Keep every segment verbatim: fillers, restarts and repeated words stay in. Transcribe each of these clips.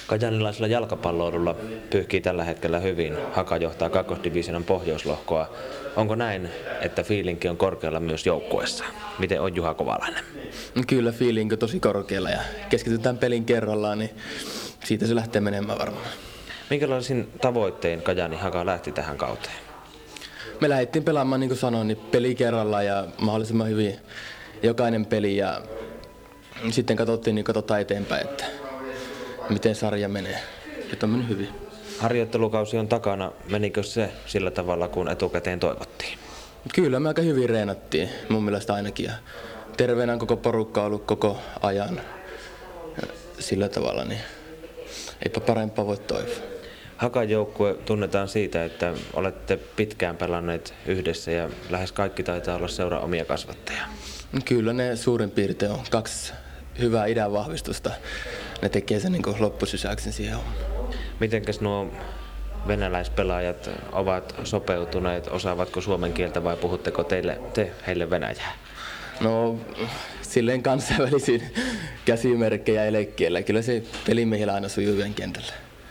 Kajanilaisella jalkapalloilulla pyyhkii tällä hetkellä hyvin. Haka johtaa kakkosdivisionan pohjoislohkoa. Onko näin, että fiilinki on korkealla myös joukkueessa? Miten on Juha Kovalainen? Kyllä fiilinki on tosi korkealla ja keskitytään pelin kerrallaan, niin siitä se lähtee menemään varmaan. Minkälaisin tavoittein Kajani Haka lähti tähän kauteen? Me lähdettiin pelaamaan, niin kuin sanoin, niin peli kerrallaan ja mahdollisimman hyvin jokainen peli. Ja sitten katsottiin, niin katsotaan eteenpäin, että miten sarja menee. Ja on mennyt hyvin. Harjoittelukausi on takana. Menikö se sillä tavalla, kun etukäteen toivottiin? Kyllä, me aika hyvin reenattiin, mun mielestä ainakin. Ja terveenä on koko porukka ollut koko ajan. Ja sillä tavalla, niin eipä parempaa voi toivoa. Hakan joukkue tunnetaan siitä, että olette pitkään pelanneet yhdessä ja lähes kaikki taitaa olla seuran omia kasvattajia. Kyllä ne suurin piirtein on kaksi hyvää idän vahvistusta. Ne tekee sen niin kuin loppusysäyksen siihen hommaan. Mitenkäs nuo venäläispelaajat ovat sopeutuneet? Osaavatko suomen kieltä vai puhutteko teille, te heille venäjää? No silleen kansainvälisiin käsimerkkejä elekielellä. Kyllä se pelimiehillä aina sujuu yhden kentällä.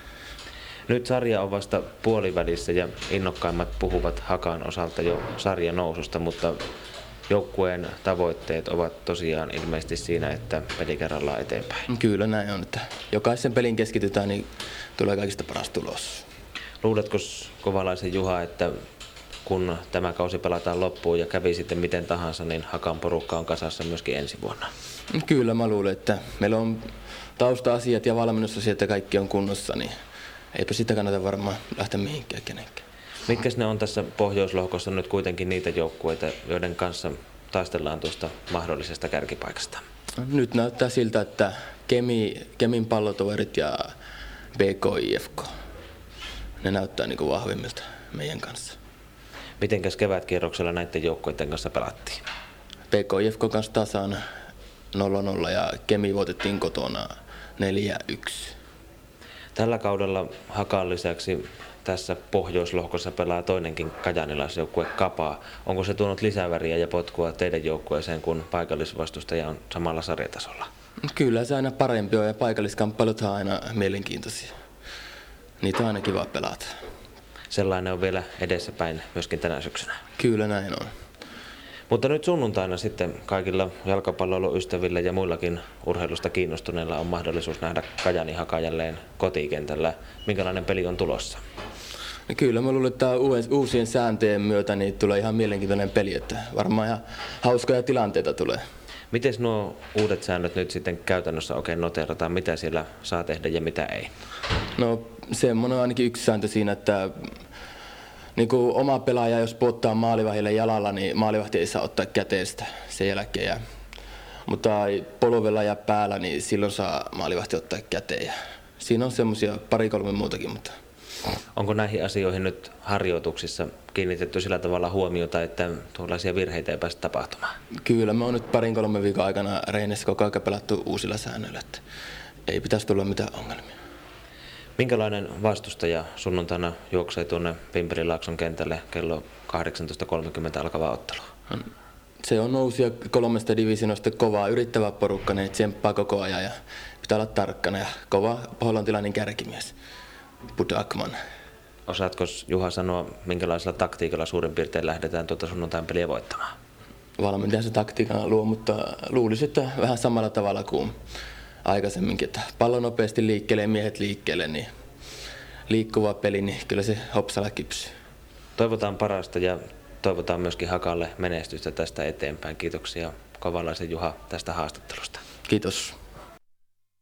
Nyt sarja on vasta puolivälissä ja innokkaimmat puhuvat Hakan osalta jo sarjan noususta, mutta joukkueen tavoitteet ovat tosiaan ilmeisesti siinä, että peli kerrallaan eteenpäin. Kyllä näin on, että jokaisen pelin keskitytään, niin tulee kaikista paras tulos. Luuletko Kovalaisen Juha, että kun tämä kausi pelataan loppuun ja kävi sitten miten tahansa, niin Hakan porukka on kasassa myöskin ensi vuonna? Kyllä mä luulen, että meillä on tausta-asiat ja valmennusasiat ja kaikki on kunnossa, niin eipä sitä kannata varmaan lähteä mihinkään kenenkään. Mitkä ne on tässä pohjoislohkossa nyt kuitenkin niitä joukkueita, joiden kanssa taistellaan tuosta mahdollisesta kärkipaikasta? Nyt näyttää siltä, että Kemi, Kemin pallotoverit ja B K I F K, ne näyttää niin kuin vahvimmilta meidän kanssa. Mitenkäs kevätkierroksella näiden joukkueiden kanssa pelattiin? B K I F K kanssa tasan nolla nolla ja Kemi voitettiin kotona neljä yksi. Tällä kaudella Hakan lisäksi tässä pohjoislohkossa pelaa toinenkin kajanilaisjoukkue Kapa. Onko se tuonut lisäväriä ja potkua teidän joukkueeseen, kun paikallisvastustaja on samalla sarjatasolla? Kyllä se aina parempi on ja paikalliskamppailut on aina mielenkiintoisia. Niitä on aina kiva pelata. Sellainen on vielä edessäpäin myöskin tänä syksynä. Kyllä näin on. Mutta nyt sunnuntaina sitten kaikilla jalkapalloiluystävillä ja muillakin urheilusta kiinnostuneilla on mahdollisuus nähdä Kajani Haka jälleen kotikentällä. Minkälainen peli on tulossa? No kyllä, mä luulen, että uusien sääntöjen myötä niin tulee ihan mielenkiintoinen peli, että varmaan ihan hauskoja tilanteita tulee. Miten nuo uudet säännöt nyt sitten käytännössä oikein noterataan? Mitä siellä saa tehdä ja mitä ei? No semmoinen on ainakin yksi sääntö siinä, että niin kuin oma pelaaja, jos puottaa maalivahdille jalalla, niin maalivahti ei saa ottaa käteestä sen jälkeen. Ja, mutta polvella ja päällä, niin silloin saa maalivahti ottaa käteen. Ja siinä on semmoisia pari-kolme muutakin. Mutta onko näihin asioihin nyt harjoituksissa kiinnitetty sillä tavalla huomiota, että tuollaisia virheitä ei pääse tapahtumaan? Kyllä, me on nyt parin kolme viikon aikana reenissä koko ajan pelattu uusilla säännöillä, että ei pitäisi tulla mitään ongelmia. Minkälainen vastustaja sunnuntaina juoksee tuonne Pimperilaakson kentälle kello kahdeksantoista kolmekymmentä alkava ottelu? Se on nousia kolmesta divisioonasta kovaa yrittävä porukka, ne tsemppaa koko ajan ja pitää olla tarkkana ja kova hollantilainen kärkimies, Budakman. Osaatko Juha sanoa, minkälaisella taktiikalla suurin piirtein lähdetään tuota sunnuntain peliä voittamaan? Valmentajan se taktiikana luo, mutta luulisin, että vähän samalla tavalla kuin aikaisemminkin, että pallo nopeasti liikkeelle, miehet liikkeelle, niin liikkuva peli, niin kyllä se hopsalla kypsyy. Toivotaan parasta ja toivotaan myöskin Hakalle menestystä tästä eteenpäin. Kiitoksia Kovalaisen Juha tästä haastattelusta. Kiitos.